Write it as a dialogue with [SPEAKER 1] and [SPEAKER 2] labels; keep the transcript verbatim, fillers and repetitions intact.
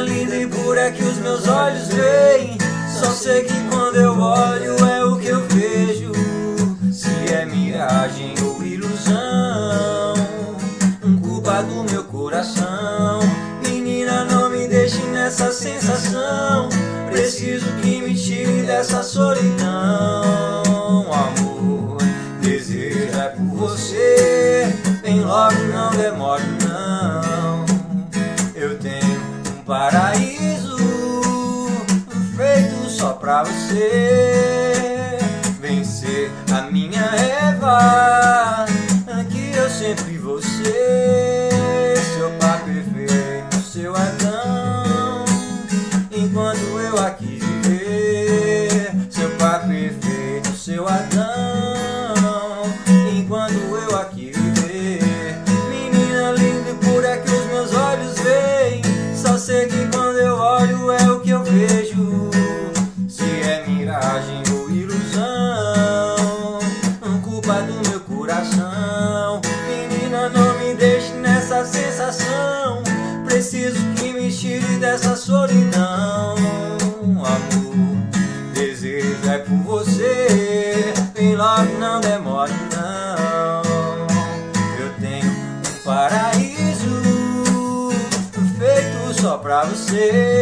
[SPEAKER 1] linda e pura que os meus olhos veem. Só sei que quando eu olho é o que eu vejo. Se é miragem ou ilusão, culpa do meu coração. Menina, não me deixe nessa sensação. Preciso que me tire dessa solidão. Amor, desejo é por você. Vem logo, não demore não. Eu tenho um paraíso feito só pra você. Vem ser a minha Eva, que eu sempre vou ser. Seu par perfeito, seu Adão, enquanto eu aqui viver. Seu par perfeito, seu Adão, enquanto eu aqui viver. Menina linda e pura que os meus olhos veem. Só sei que quando eu olho é o que eu vejo. Se é miragem ou ilusão, culpa do meu coração. Menina, não me deixe nessa sensação. Preciso que me tire dessa solidão. Amor, desejo é por você. Vem logo, não demore não. Eu tenho um paraíso feito só pra você.